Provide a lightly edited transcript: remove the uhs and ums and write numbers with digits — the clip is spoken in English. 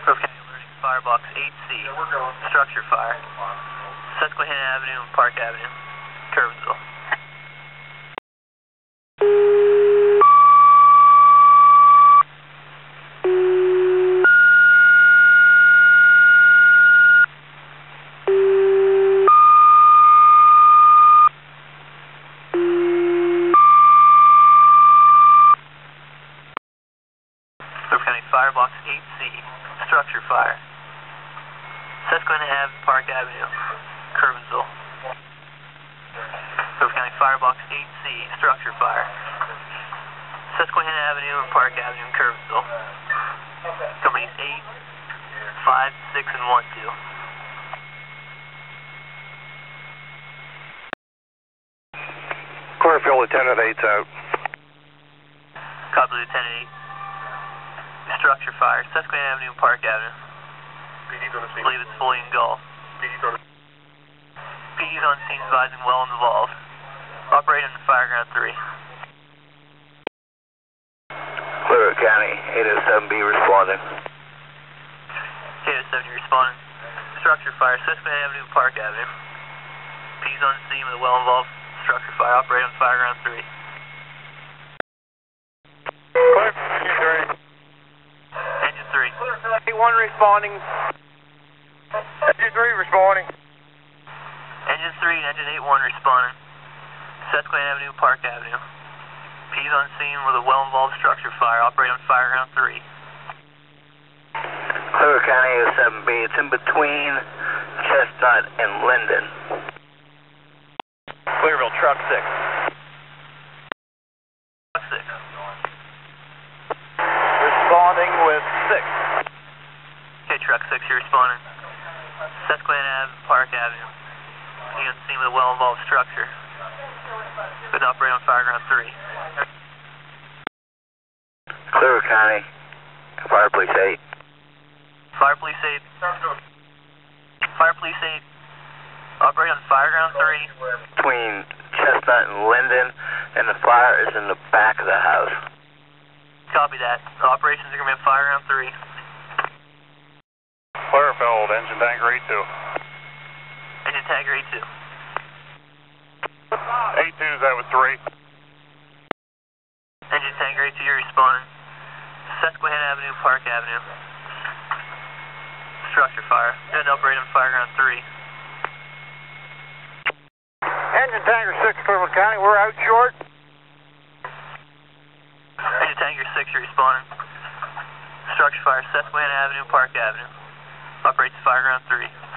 Grove County alerting Firebox 8C. Structure fire. Susquehanna Avenue and Park Avenue, Curvensville. Grove County Firebox 8C. Structure fire. Susquehanna Ave, Park Avenue, Curvensville. Grove County Firebox 8C. Structure fire. Susquehanna Avenue and Park Avenue in Curvensville. Companies 8, 5, 6, and 1, 2. Clearfield, Lieutenant 8's out. Copy, Lieutenant 8. Structure fire. Susquehanna Avenue and Park Avenue. Believe it's fully engulfed. PD's on scene, advising well involved. Operating on Fireground 3. Clear County, 807B responding. 807 responding. Structure fire. Susquehanna Avenue and Park Avenue. P's on scene with a well involved structure fire. Operating on Fireground 3. Clear, Engine 3. Engine 3. A1 responding. Engine 3 responding. Engine 3 and Engine 8-1 responding. Susquehanna Avenue, Park Avenue. P's on scene with a well-involved structure fire. Operating on Fireground 3. Clear County, 807B. It's in between Chestnut and Linden. Clearville, truck 6. Truck 6. Responding with 6. Okay, Truck 6, you're responding. Susquehanna Ave, Park Avenue. P on scene with a well-involved structure. Good to operate on Fireground 3. Clear County, Fire Police 8. Fire Police 8. Fire Police 8. Operate on Fireground 3. Between Chestnut and Linden, and the fire is in the back of the house. Copy that. The operations are going to be on Fireground 3. Clearfield, engine tanker 82. Engine tanker 82. 82's out with 3. Engine tanker 82, you're responding. Susquehanna Avenue, Park Avenue. Structure fire. Good to operate on Fireground 3. Engine tanker 6, Clearfield County, we're out short. Engine tanker 6, you're responding. Structure fire. Susquehanna Avenue, Park Avenue. Operates Fireground 3.